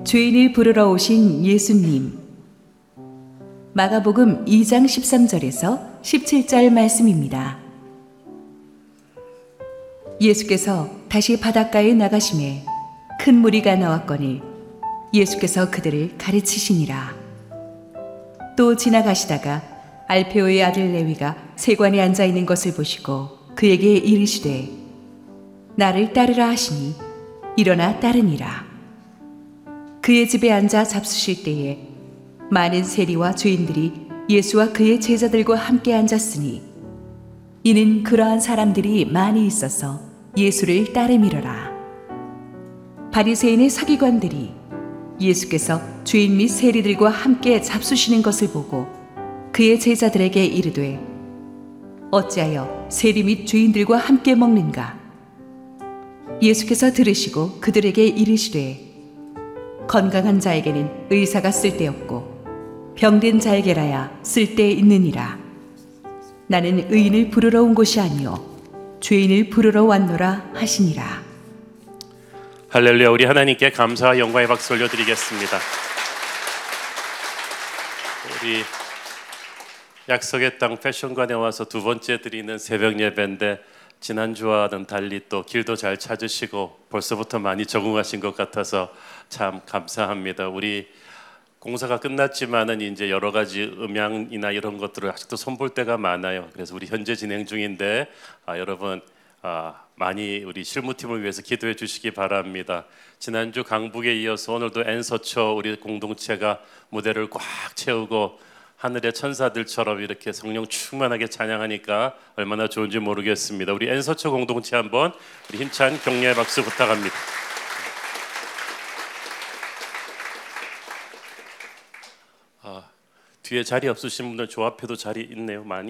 죄인을 부르러 오신 예수님. 마가복음 2장 13절에서 17절 말씀입니다. 예수께서 다시 바닷가에 나가심에 큰 무리가 나왔거늘 예수께서 그들을 가르치시니라. 또 지나가시다가 알페오의 아들 레위가 세관에 앉아 있는 것을 보시고 그에게 이르시되 나를 따르라 하시니 일어나 따르니라. 그의 집에 앉아 잡수실 때에 많은 세리와 죄인들이 예수와 그의 제자들과 함께 앉았으니 이는 그러한 사람들이 많이 있어서 예수를 따름이러라. 바리새인의 서기관들이 예수께서 죄인 및 세리들과 함께 잡수시는 것을 보고 그의 제자들에게 이르되 어찌하여 세리 및 죄인들과 함께 먹는가? 예수께서 들으시고 그들에게 이르시되 건강한 자에게는 의사가 쓸데없고 병든 자에게라야 쓸데 있느니라. 나는 의인을 부르러 온 것이 아니요 죄인을 부르러 왔노라 하시니라. 할렐루야. 우리 하나님께 감사와 영광의 박수 올려드리겠습니다. 우리 약속의 땅 패션관에 와서 두 번째 드리는 새벽 예배인데 지난주와는 달리 또 길도 잘 찾으시고 벌써부터 많이 적응하신 것 같아서 참 감사합니다. 우리 공사가 끝났지만은 이제 여러 가지 음향이나 이런 것들을 아직도 손볼 때가 많아요. 그래서 우리 현재 진행 중인데 여러분 많이 우리 실무팀을 위해서 기도해 주시기 바랍니다. 지난주 강북에 이어서 오늘도 N서초 우리 공동체가 무대를 꽉 채우고 하늘의 천사들처럼 이렇게 성령 충만하게 찬양하니까 얼마나 좋은지 모르겠습니다. 우리 N서초 공동체 한번 우리 힘찬 격려의 박수 부탁합니다. 뒤에 자리 없으신 분들 저 앞에도 자리 있네요. 많이.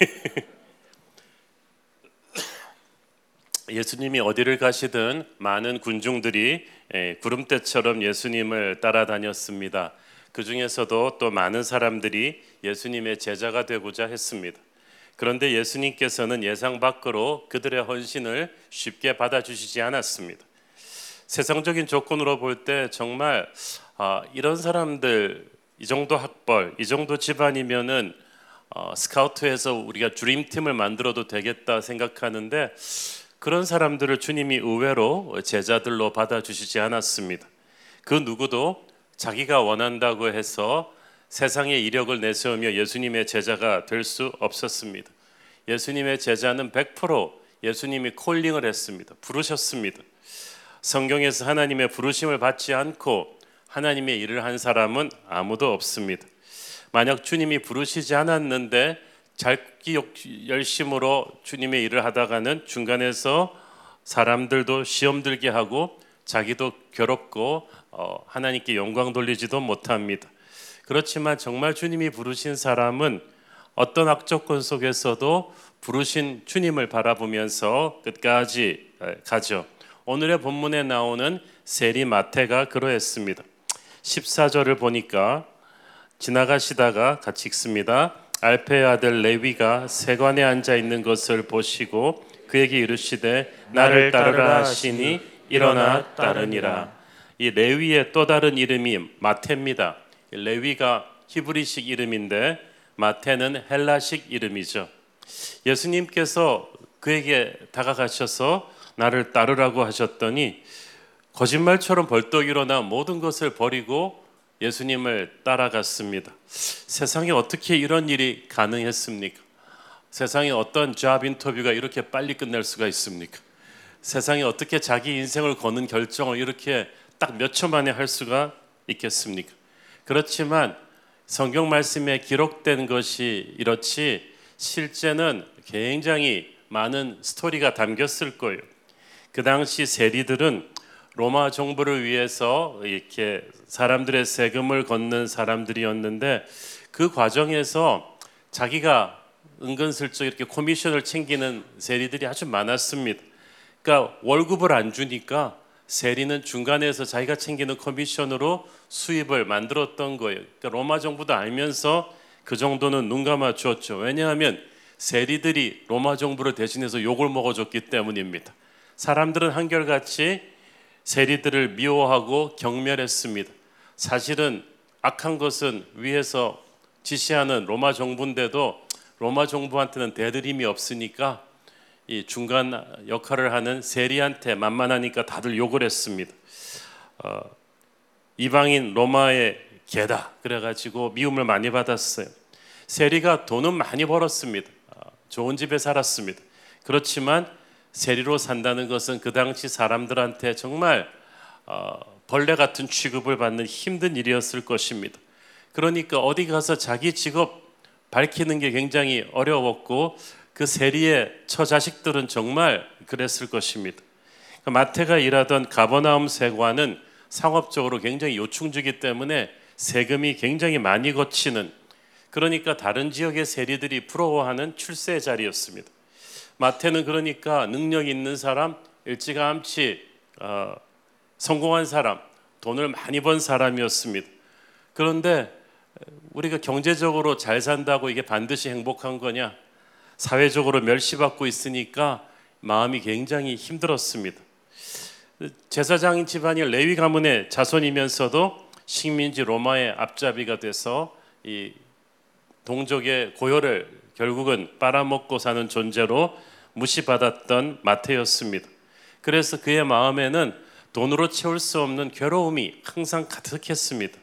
예수님이 어디를 가시든 많은 군중들이 구름대처럼 예수님을 따라다녔습니다. 그 중에서도 또 많은 사람들이 예수님의 제자가 되고자 했습니다. 그런데 예수님께서는 예상 밖으로 그들의 헌신을 쉽게 받아주시지 않았습니다. 세상적인 조건으로 볼 때 정말 이런 사람들, 이 정도 학벌, 이 정도 집안이면은 스카우트해서 우리가 드림팀을 만들어도 되겠다 생각하는데 그런 사람들을 주님이 의외로 제자들로 받아주시지 않았습니다. 그 누구도 자기가 원한다고 해서 세상에 이력을 내세우며 예수님의 제자가 될 수 없었습니다. 예수님의 제자는 100% 예수님이 콜링을 했습니다. 부르셨습니다. 성경에서 하나님의 부르심을 받지 않고 하나님의 일을 한 사람은 아무도 없습니다. 만약 주님이 부르시지 않았는데 자기 열심으로 주님의 일을 하다가는 중간에서 사람들도 시험 들게 하고 자기도 괴롭고 하나님께 영광 돌리지도 못합니다. 그렇지만 정말 주님이 부르신 사람은 어떤 악조건 속에서도 부르신 주님을 바라보면서 끝까지 가죠. 오늘의 본문에 나오는 세리 마태가 그러했습니다. 14절을 보니까 지나가시다가 같이 읽습니다. 알페의 아들 레위가 세관에 앉아 있는 것을 보시고 그에게 이르시되 나를 따르라 하시니 일어나 따르니라. 이 레위의 또 다른 이름이 마태입니다. 레위가 히브리식 이름인데 마태는 헬라식 이름이죠. 예수님께서 그에게 다가가셔서 나를 따르라고 하셨더니 거짓말처럼 벌떡 일어나 모든 것을 버리고 예수님을 따라갔습니다. 세상에 어떻게 이런 일이 가능했습니까? 세상에 어떤 잡 인터뷰가 이렇게 빨리 끝날 수가 있습니까? 세상에 어떻게 자기 인생을 거는 결정을 이렇게 딱 몇 초 만에 할 수가 있겠습니까? 그렇지만 성경 말씀에 기록된 것이 이렇지 실제는 굉장히 많은 스토리가 담겼을 거예요. 그 당시 세리들은 로마 정부를 위해서 이렇게 사람들의 세금을 걷는 사람들이었는데 그 과정에서 자기가 은근슬쩍 이렇게 코미션을 챙기는 세리들이 아주 많았습니다. 그러니까 월급을 안 주니까 세리는 중간에서 자기가 챙기는 커미션으로 수입을 만들었던 거예요. 그러니까 로마 정부도 알면서 그 정도는 눈 감아 주었죠. 왜냐하면 세리들이 로마 정부를 대신해서 욕을 먹어줬기 때문입니다. 사람들은 한결같이 세리들을 미워하고 경멸했습니다. 사실은 악한 것은 위에서 지시하는 로마 정부인데도 로마 정부한테는 대들 힘이 없으니까 이 중간 역할을 하는 세리한테 만만하니까 다들 욕을 했습니다. 이방인 로마의 개다 그래가지고 미움을 많이 받았어요. 세리가 돈은 많이 벌었습니다. 좋은 집에 살았습니다. 그렇지만 세리로 산다는 것은 그 당시 사람들한테 정말 벌레 같은 취급을 받는 힘든 일이었을 것입니다. 그러니까 어디 가서 자기 직업 밝히는 게 굉장히 어려웠고 그 세리의 처자식들은 정말 그랬을 것입니다. 마태가 일하던 가버나움 세관은 상업적으로 굉장히 요충지기 때문에 세금이 굉장히 많이 거치는, 그러니까 다른 지역의 세리들이 부러워하는 출세의 자리였습니다. 마태는 그러니까 능력 있는 사람, 일찌감치 성공한 사람, 돈을 많이 번 사람이었습니다. 그런데 우리가 경제적으로 잘 산다고 이게 반드시 행복한 거냐? 사회적으로 멸시받고 있으니까 마음이 굉장히 힘들었습니다. 제사장인 집안이 레위 가문의 자손이면서도 식민지 로마의 앞잡이가 돼서 이 동족의 고요를 결국은 빨아먹고 사는 존재로 무시받았던 마태였습니다. 그래서 그의 마음에는 돈으로 채울 수 없는 괴로움이 항상 가득했습니다.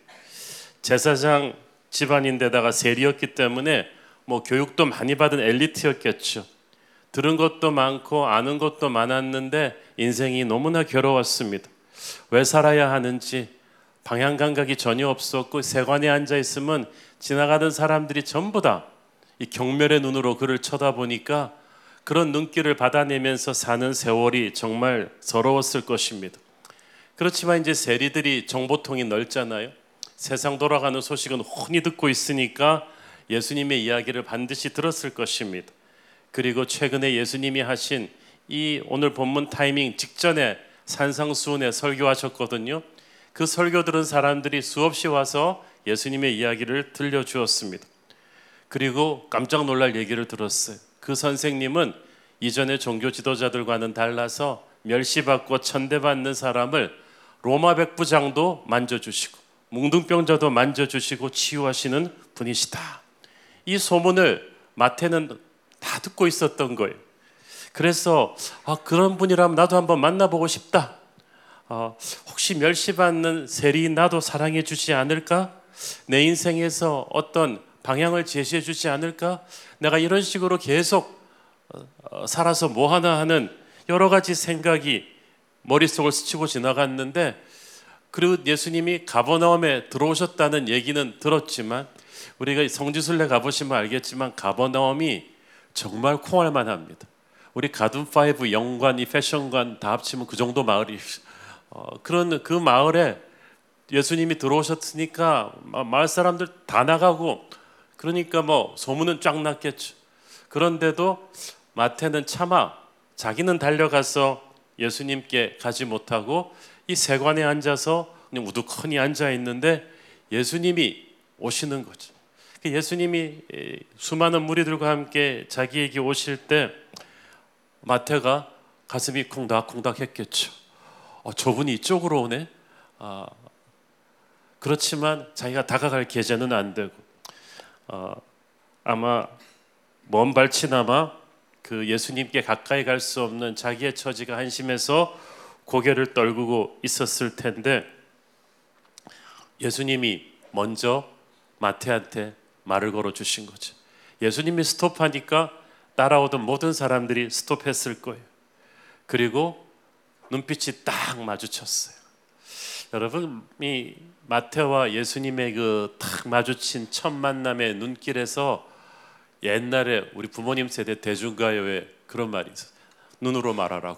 제사장 집안인데다가 세리였기 때문에 뭐 교육도 많이 받은 엘리트였겠죠. 들은 것도 많고 아는 것도 많았는데 인생이 너무나 괴로웠습니다. 왜 살아야 하는지 방향 감각이 전혀 없었고 세관에 앉아 있으면 지나가던 사람들이 전부 다 이 경멸의 눈으로 그를 쳐다보니까 그런 눈길을 받아내면서 사는 세월이 정말 서러웠을 것입니다. 그렇지만 이제 세리들이 정보통이 넓잖아요. 세상 돌아가는 소식은 훤히 듣고 있으니까 예수님의 이야기를 반드시 들었을 것입니다. 그리고 최근에 예수님이 하신 이 오늘 본문 타이밍 직전에 산상수훈에 설교하셨거든요. 그 설교 들은 사람들이 수없이 와서 예수님의 이야기를 들려주었습니다. 그리고 깜짝 놀랄 얘기를 들었어요. 그 선생님은 이전의 종교 지도자들과는 달라서 멸시받고 천대받는 사람을 로마 백부장도 만져주시고 뭉둥병자도 만져주시고 치유하시는 분이시다. 이 소문을 마태는 다 듣고 있었던 거예요. 그래서 그런 분이라면 나도 한번 만나보고 싶다. 혹시 멸시받는 세리인 나도 사랑해 주지 않을까? 내 인생에서 어떤 방향을 제시해 주지 않을까? 내가 이런 식으로 계속 살아서 뭐하나 하는 여러 가지 생각이 머릿속을 스치고 지나갔는데, 그리고 예수님이 가버나움에 들어오셨다는 얘기는 들었지만 우리가 성지순례 가보시면 알겠지만 가버나움이 정말 콩알만 합니다. 우리 가든파이브 영관, 이 패션관 다 합치면 그 정도 마을이 그런 그 마을에 예수님이 들어오셨으니까 마을 사람들 다 나가고 그러니까 뭐 소문은 쫙 났겠죠. 그런데도 마태는 차마 자기는 달려가서 예수님께 가지 못하고 이 세관에 앉아서 그냥 우두커니 앉아 있는데 예수님이 오시는 거죠. 예수님이 수많은 무리들과 함께 자기에게 오실 때 마태가 가슴이 콩닥콩닥 했겠죠. 저분이 이쪽으로 오네. 그렇지만 자기가 다가갈 계제는 안 되고 아마 먼 발치나마 그 예수님께 가까이 갈 수 없는 자기의 처지가 한심해서 고개를 떨구고 있었을 텐데 예수님이 먼저 마태한테 말을 걸어 주신 거죠. 예수님이 스톱하니까 따라오던 모든 사람들이 스톱했을 거예요. 그리고 눈빛이 딱 마주쳤어요. 여러분, 이 마태와 예수님의 그 딱 마주친 첫 만남의 눈길에서 옛날에 우리 부모님 세대 대중가요에 그런 말이 있어요. 눈으로 말하라고.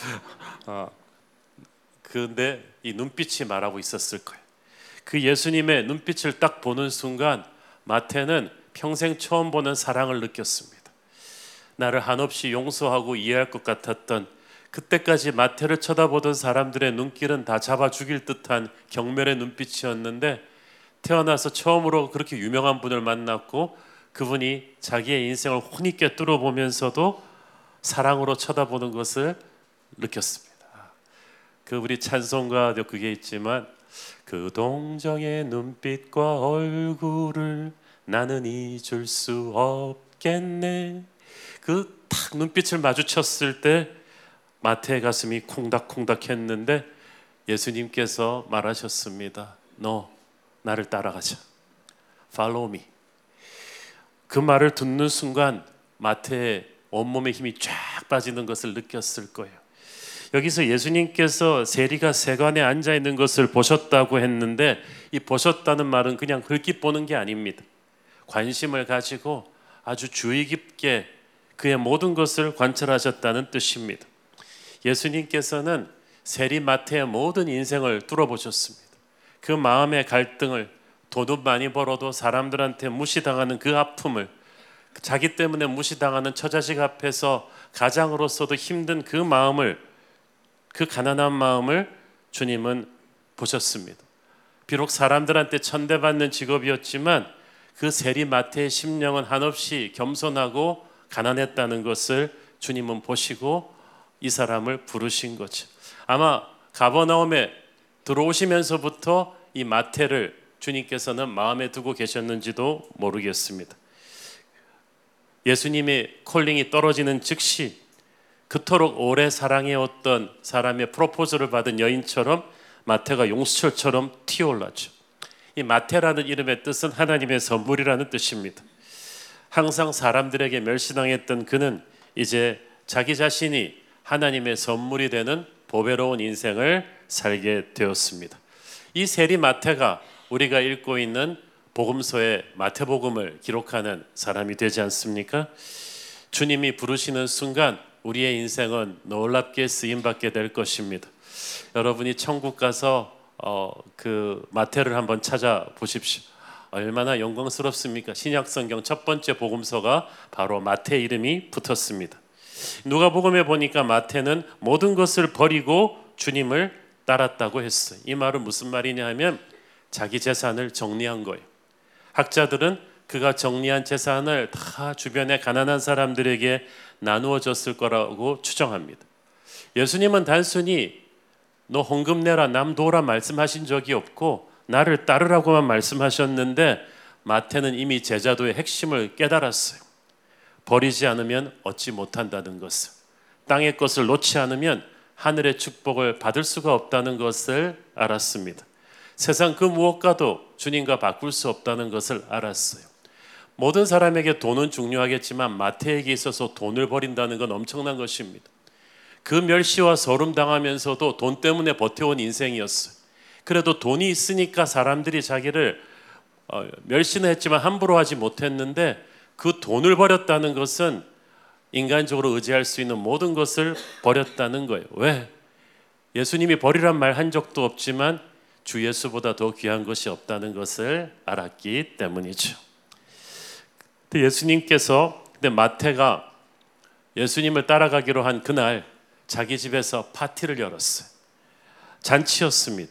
근데 이 눈빛이 말하고 있었을 거예요. 그 예수님의 눈빛을 딱 보는 순간 마태는 평생 처음 보는 사랑을 느꼈습니다. 나를 한없이 용서하고 이해할 것 같았던, 그때까지 마태를 쳐다보던 사람들의 눈길은 다 잡아 죽일 듯한 경멸의 눈빛이었는데 태어나서 처음으로 그렇게 유명한 분을 만났고 그분이 자기의 인생을 훤히 꿰뚫어 보면서도 사랑으로 쳐다보는 것을 느꼈습니다. 그 우리 찬송가도 그게 있지만 그 동정의 눈빛과 얼굴을 나는 잊을 수 없겠네. 그 딱 눈빛을 마주쳤을 때 마태의 가슴이 콩닥콩닥 했는데 예수님께서 말하셨습니다. 너 나를 따라가자. Follow me. 그 말을 듣는 순간 마태의 온몸에 힘이 쫙 빠지는 것을 느꼈을 거예요. 여기서 예수님께서 세리가 세관에 앉아 있는 것을 보셨다고 했는데 이 보셨다는 말은 그냥 흘낏 보는 게 아닙니다. 관심을 가지고 아주 주의 깊게 그의 모든 것을 관찰하셨다는 뜻입니다. 예수님께서는 세리 마태의 모든 인생을 뚫어보셨습니다. 그 마음의 갈등을, 돈은 많이 벌어도 사람들한테 무시당하는 그 아픔을, 자기 때문에 무시당하는 처자식 앞에서 가장으로서도 힘든 그 마음을, 그 가난한 마음을 주님은 보셨습니다. 비록 사람들한테 천대받는 직업이었지만 그 세리 마태의 심령은 한없이 겸손하고 가난했다는 것을 주님은 보시고 이 사람을 부르신 거죠. 아마 가버나움에 들어오시면서부터 이 마태를 주님께서는 마음에 두고 계셨는지도 모르겠습니다. 예수님의 콜링이 떨어지는 즉시 그토록 오래 사랑해왔던 사람의 프로포즈를 받은 여인처럼 마태가 용수철처럼 튀어올랐죠. 이 마태라는 이름의 뜻은 하나님의 선물이라는 뜻입니다. 항상 사람들에게 멸시당했던 그는 이제 자기 자신이 하나님의 선물이 되는 보배로운 인생을 살게 되었습니다. 이 세리 마태가 우리가 읽고 있는 복음서의 마태복음을 기록하는 사람이 되지 않습니까? 주님이 부르시는 순간 우리의 인생은 놀랍게 쓰임받게 될 것입니다. 여러분이 천국 가서 그 마태를 한번 찾아보십시오. 얼마나 영광스럽습니까? 신약성경 첫 번째 복음서가 바로 마태 이름이 붙었습니다. 누가복음에 보니까 마태는 모든 것을 버리고 주님을 따랐다고 했어요. 이 말은 무슨 말이냐 하면 자기 재산을 정리한 거예요. 학자들은 그가 정리한 재산을 다 주변의 가난한 사람들에게 나누어 줬을 거라고 추정합니다. 예수님은 단순히 너 헌금 내라 남 도우라 말씀하신 적이 없고 나를 따르라고만 말씀하셨는데 마태는 이미 제자도의 핵심을 깨달았어요. 버리지 않으면 얻지 못한다는 것을, 땅의 것을 놓지 않으면 하늘의 축복을 받을 수가 없다는 것을 알았습니다. 세상 그 무엇과도 주님과 바꿀 수 없다는 것을 알았어요. 모든 사람에게 돈은 중요하겠지만 마태에게 있어서 돈을 버린다는 건 엄청난 것입니다. 그 멸시와 서름 당하면서도 돈 때문에 버텨온 인생이었어요. 그래도 돈이 있으니까 사람들이 자기를 멸시는 했지만 함부로 하지 못했는데 그 돈을 버렸다는 것은 인간적으로 의지할 수 있는 모든 것을 버렸다는 거예요. 왜? 예수님이 버리란 말 한 적도 없지만 주 예수보다 더 귀한 것이 없다는 것을 알았기 때문이죠. 근데 예수님께서, 근데 마태가 예수님을 따라가기로 한 그날 자기 집에서 파티를 열었어요. 잔치였습니다.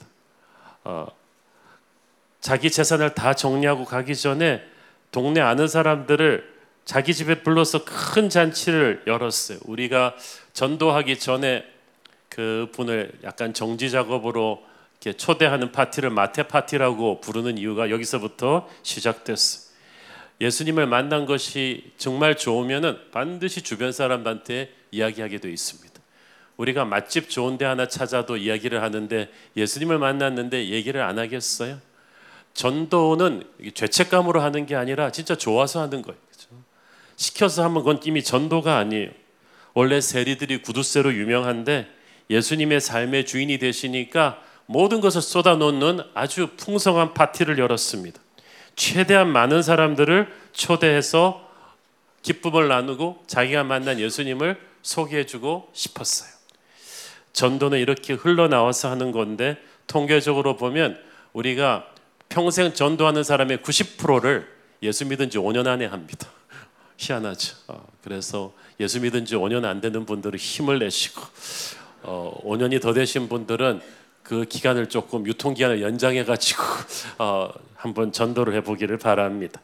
자기 재산을 다 정리하고 가기 전에 동네 아는 사람들을 자기 집에 불러서 큰 잔치를 열었어요. 우리가 전도하기 전에 그 분을 약간 정지 작업으로 이렇게 초대하는 파티를 마태 파티라고 부르는 이유가 여기서부터 시작됐어요. 예수님을 만난 것이 정말 좋으면은 반드시 주변 사람한테 이야기하게 돼 있습니다. 우리가 맛집 좋은 데 하나 찾아도 이야기를 하는데 예수님을 만났는데 얘기를 안 하겠어요? 전도는 죄책감으로 하는 게 아니라 진짜 좋아서 하는 거예요. 그렇죠? 시켜서 하면 그건 이미 전도가 아니에요. 원래 세리들이 구두쇠로 유명한데 예수님의 삶의 주인이 되시니까 모든 것을 쏟아놓는 아주 풍성한 파티를 열었습니다. 최대한 많은 사람들을 초대해서 기쁨을 나누고 자기가 만난 예수님을 소개해주고 싶었어요. 전도는 이렇게 흘러나와서 하는 건데 통계적으로 보면 우리가 평생 전도하는 사람의 90%를 예수 믿은 지 5년 안에 합니다. 희한하죠. 그래서 예수 믿은 지 5년 안 되는 분들은 힘을 내시고 5년이 더 되신 분들은 그 기간을 조금 유통기한을 연장해가지고 한번 전도를 해보기를 바랍니다.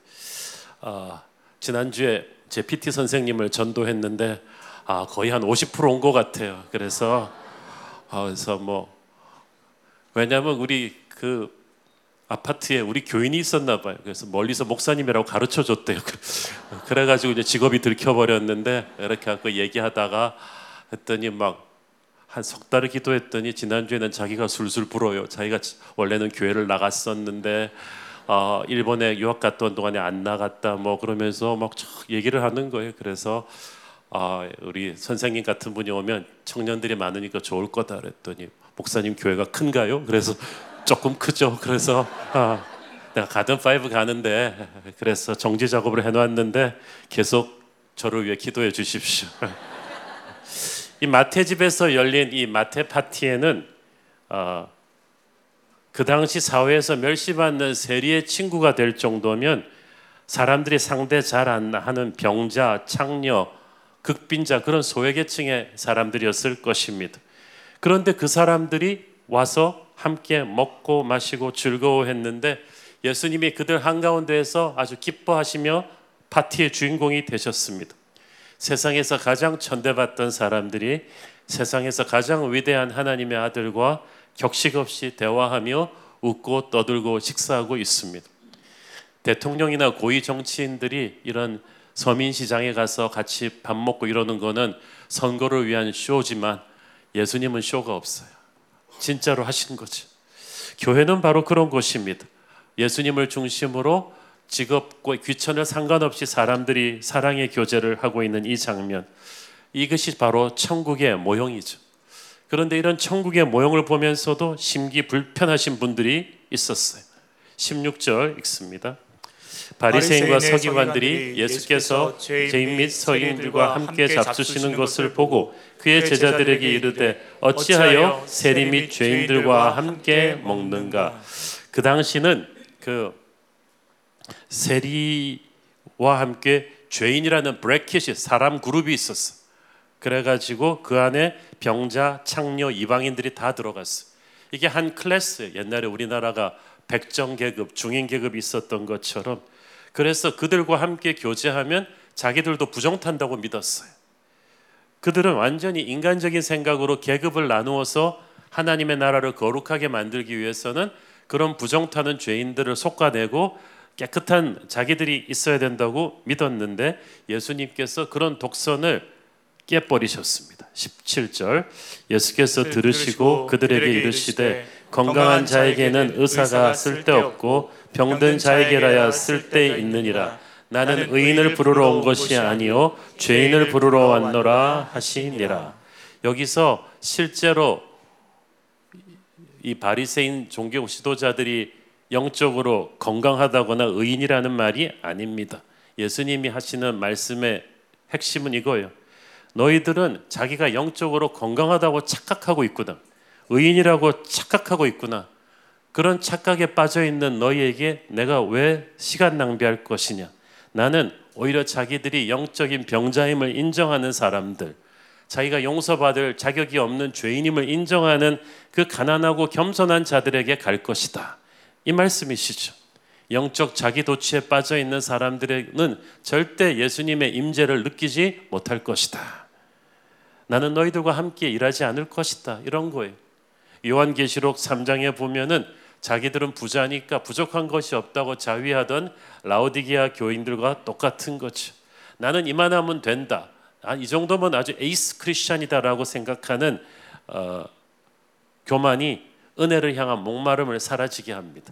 지난주에 제 PT 선생님을 전도했는데 거의 한 50% 온 것 같아요. 그래서 뭐 왜냐하면 우리 그 아파트에 우리 교인이 있었나 봐요. 그래서 멀리서 목사님이라고 가르쳐 줬대요. 그래가지고 이제 직업이 들켜버렸는데 이렇게 하고 얘기하다가 했더니 막 한 석 달을 기도했더니 지난주에는 자기가 술술 불어요. 자기가 원래는 교회를 나갔었는데 일본에 유학 갔던 동안에 안 나갔다 뭐 그러면서 막 얘기를 하는 거예요. 그래서 우리 선생님 같은 분이 오면 청년들이 많으니까 좋을 거다 그랬더니 목사님 교회가 큰가요? 그래서 조금 크죠. 그래서 내가 가든 파이브 가는데 그래서 정지 작업을 해놨는데 계속 저를 위해 기도해 주십시오. 이 마태 집에서 열린 이 마태 파티에는 그 당시 사회에서 멸시받는 세리의 친구가 될 정도면 사람들이 상대 잘 안 하는 병자, 창녀, 극빈자 그런 소외계층의 사람들이었을 것입니다. 그런데 그 사람들이 와서 함께 먹고 마시고 즐거워했는데 예수님이 그들 한가운데에서 아주 기뻐하시며 파티의 주인공이 되셨습니다. 세상에서 가장 천대받던 사람들이 세상에서 가장 위대한 하나님의 아들과 격식 없이 대화하며 웃고 떠들고 식사하고 있습니다. 대통령이나 고위 정치인들이 이런 서민시장에 가서 같이 밥 먹고 이러는 거는 선거를 위한 쇼지만 예수님은 쇼가 없어요. 진짜로 하신 거죠. 교회는 바로 그런 곳입니다. 예수님을 중심으로 직업과 귀천을 상관없이 사람들이 사랑의 교제를 하고 있는 이 장면, 이것이 바로 천국의 모형이죠. 그런데 이런 천국의 모형을 보면서도 심기 불편하신 분들이 있었어요. 16절 읽습니다. 바리새인과 서기관들이 예수께서 죄인 및 서기관들과 함께 잡수시는 것을 보고 그의 제자들에게 이르되 어찌하여 세리 및 죄인들과 함께 먹는가? 그 당시는 그 세리와 함께 죄인이라는 브래킷이 사람 그룹이 있었어. 그래가지고 그 안에 병자, 창녀, 이방인들이 다 들어갔어. 이게 한 클래스, 옛날에 우리나라가 백정 계급, 중인 계급이 있었던 것처럼 그래서 그들과 함께 교제하면 자기들도 부정 탄다고 믿었어요. 그들은 완전히 인간적인 생각으로 계급을 나누어서 하나님의 나라를 거룩하게 만들기 위해서는 그런 부정 타는 죄인들을 솎아내고 깨끗한 자기들이 있어야 된다고 믿었는데 예수님께서 그런 독선을 깨버리셨습니다. 17절 예수께서 들으시고 그들에게 이르시되 건강한 자에게는 의사가 쓸데없고 병든 자에게라야 쓸데있느니라. 나는 의인을 부르러 온 것이 아니요 죄인을 부르러 왔노라 하시니라. 여기서 실제로 이 바리새인 종교 지도자들이 영적으로 건강하다거나 의인이라는 말이 아닙니다. 예수님이 하시는 말씀의 핵심은 이거예요. 너희들은 자기가 영적으로 건강하다고 착각하고 있구나. 의인이라고 착각하고 있구나. 그런 착각에 빠져 있는 너희에게 내가 왜 시간 낭비할 것이냐. 나는 오히려 자기들이 영적인 병자임을 인정하는 사람들, 자기가 용서받을 자격이 없는 죄인임을 인정하는 그 가난하고 겸손한 자들에게 갈 것이다. 이 말씀이시죠. 영적 자기도취에 빠져 있는 사람들은 절대 예수님의 임재를 느끼지 못할 것이다. 나는 너희들과 함께 일하지 않을 것이다. 이런 거예요. 요한계시록 3장에 보면은 자기들은 부자니까 부족한 것이 없다고 자위하던 라오디게아 교인들과 똑같은 거죠. 나는 이만하면 된다. 이 정도면 아주 에이스 크리스찬이다라고 생각하는 교만이 은혜를 향한 목마름을 사라지게 합니다.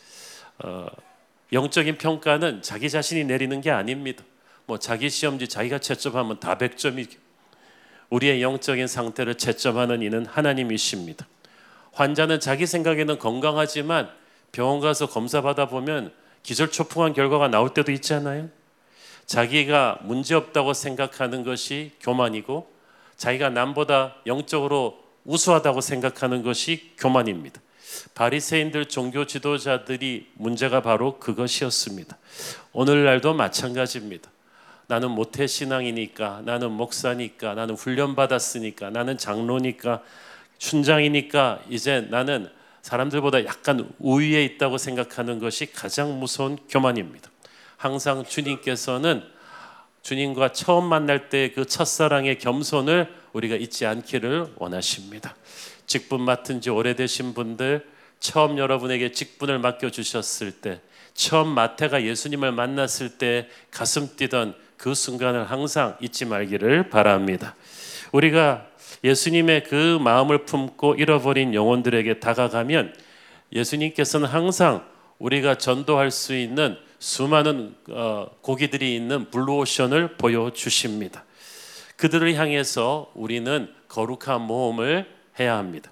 영적인 평가는 자기 자신이 내리는 게 아닙니다. 뭐 자기 시험지 자기가 채점하면 다 100점이죠. 우리의 영적인 상태를 채점하는 이는 하나님이십니다. 환자는 자기 생각에는 건강하지만 병원 가서 검사 받아 보면 기절초풍한 결과가 나올 때도 있잖아요. 자기가 문제없다고 생각하는 것이 교만이고 자기가 남보다 영적으로 우수하다고 생각하는 것이 교만입니다. 바리새인들 종교 지도자들이 문제가 바로 그것이었습니다. 오늘날도 마찬가지입니다. 나는 모태신앙이니까, 나는 목사니까, 나는 훈련받았으니까, 나는 장로니까, 춘장이니까 이제 나는 사람들보다 약간 우위에 있다고 생각하는 것이 가장 무서운 교만입니다. 항상 주님께서는 주님과 처음 만날 때 그 첫사랑의 겸손을 우리가 잊지 않기를 원하십니다. 직분 맡은 지 오래되신 분들, 처음 여러분에게 직분을 맡겨주셨을 때, 처음 마태가 예수님을 만났을 때 가슴 뛰던 그 순간을 항상 잊지 말기를 바랍니다. 우리가 예수님의 그 마음을 품고 잃어버린 영혼들에게 다가가면 예수님께서는 항상 우리가 전도할 수 있는 수많은 고기들이 있는 블루오션을 보여주십니다. 그들을 향해서 우리는 거룩한 모험을 해야 합니다.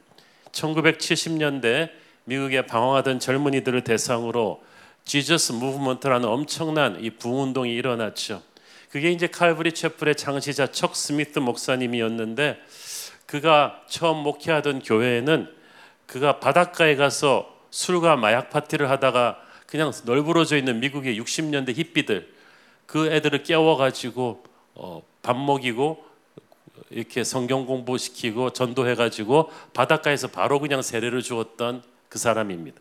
1970년대 미국에 방황하던 젊은이들을 대상으로 지저스 무브먼트라는 엄청난 이 부흥운동이 일어났죠. 그게 이제 칼브리 채플의 창시자 척 스미스 목사님이었는데, 그가 처음 목회하던 교회에는 그가 바닷가에 가서 술과 마약 파티를 하다가 그냥 널브러져 있는 미국의 60년대 히피들, 그 애들을 깨워가지고 밥 먹이고 이렇게 성경 공부시키고 전도해가지고 바닷가에서 바로 그냥 세례를 주었던 그 사람입니다.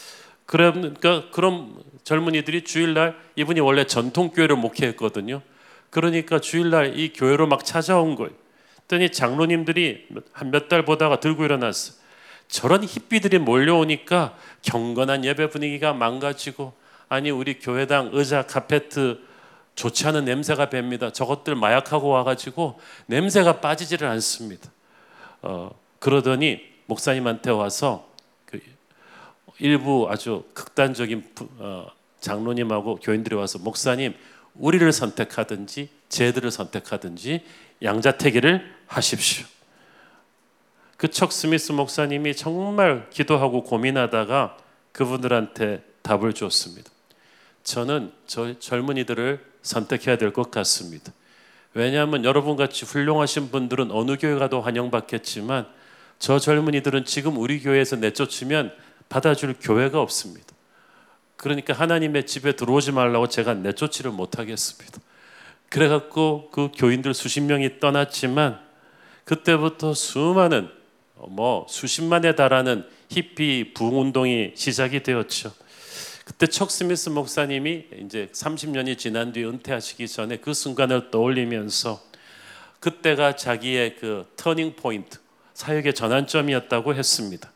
그러니까 그런 젊은이들이 주일날, 이분이 원래 전통교회를 목회했거든요. 그러니까 주일날 이 교회로 막 찾아온 거예요. 그랬더니 장로님들이 한 몇 달 보다가 들고 일어났어요. 저런 히피들이 몰려오니까 경건한 예배 분위기가 망가지고, 아니 우리 교회당 의자 카페트 좋지 않은 냄새가 뱄니다. 저것들 마약하고 와가지고 냄새가 빠지지를 않습니다. 그러더니 목사님한테 와서 그 일부 아주 극단적인 장로님하고 교인들이 와서, 목사님 우리를 선택하든지 쟤들을 선택하든지 양자택일을 하십시오. 그 척 스미스 목사님이 정말 기도하고 고민하다가 그분들한테 답을 줬습니다. 저는 저 젊은이들을 선택해야 될 것 같습니다. 왜냐하면 여러분같이 훌륭하신 분들은 어느 교회 가도 환영받겠지만 저 젊은이들은 지금 우리 교회에서 내쫓으면 받아줄 교회가 없습니다. 그러니까 하나님의 집에 들어오지 말라고 제가 내쫓지를 못하겠습니다. 그래갖고 그 교인들 수십 명이 떠났지만, 그때부터 수많은 수십만에 달하는 히피 부흥운동이 시작이 되었죠. 그때 척 스미스 목사님이 이제 30년이 지난 뒤에 은퇴하시기 전에 그 순간을 떠올리면서 그때가 자기의 그 터닝 포인트, 사역의 전환점이었다고 했습니다.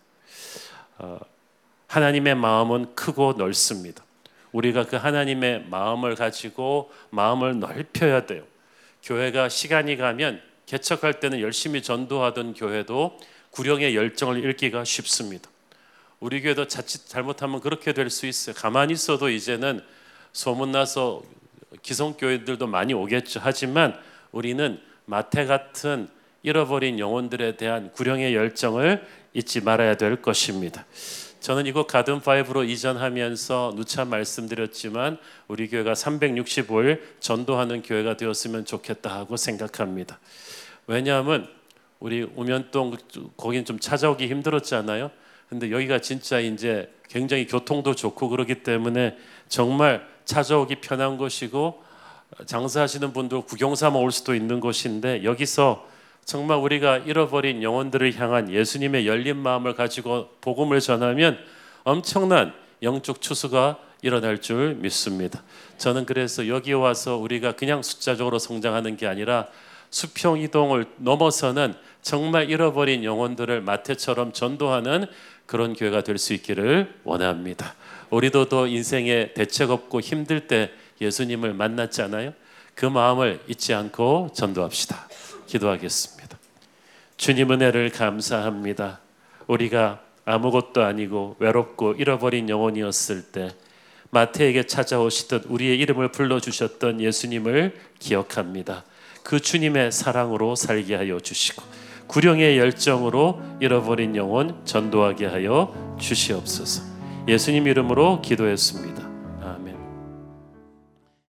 하나님의 마음은 크고 넓습니다. 우리가 그 하나님의 마음을 가지고 마음을 넓혀야 돼요. 교회가 시간이 가면, 개척할 때는 열심히 전도하던 교회도 구령의 열정을 잃기가 쉽습니다. 우리 교회도 자칫 잘못하면 그렇게 될 수 있어요. 가만히 있어도 이제는 소문나서 기성교회들도 많이 오겠죠. 하지만 우리는 마태 같은 잃어버린 영혼들에 대한 구령의 열정을 잊지 말아야 될 것입니다. 저는 이곳 가든5로 이전하면서 누차 말씀드렸지만 우리 교회가 365일 전도하는 교회가 되었으면 좋겠다 하고 생각합니다. 왜냐하면 우리 우면동 거긴 좀 찾아오기 힘들었잖아요. 근데 여기가 진짜 이제 굉장히 교통도 좋고 그렇기 때문에 정말 찾아오기 편한 곳이고, 장사하시는 분들 구경 삼아 올 수도 있는 곳인데, 여기서 정말 우리가 잃어버린 영혼들을 향한 예수님의 열린 마음을 가지고 복음을 전하면 엄청난 영적 추수가 일어날 줄 믿습니다. 저는 그래서 여기 와서 우리가 그냥 숫자적으로 성장하는 게 아니라 수평 이동을 넘어서는 정말 잃어버린 영혼들을 마태처럼 전도하는 그런 교회가 될 수 있기를 원합니다. 우리도 더 인생에 대책 없고 힘들 때 예수님을 만났잖아요. 그 마음을 잊지 않고 전도합시다. 기도하겠습니다. 주님 은혜를 감사합니다. 우리가 아무것도 아니고 외롭고 잃어버린 영혼이었을 때 마태에게 찾아오시던 우리의 이름을 불러주셨던 예수님을 기억합니다. 그 주님의 사랑으로 살게 하여 주시고 구령의 열정으로 잃어버린 영혼 전도하게 하여 주시옵소서. 예수님 이름으로 기도했습니다.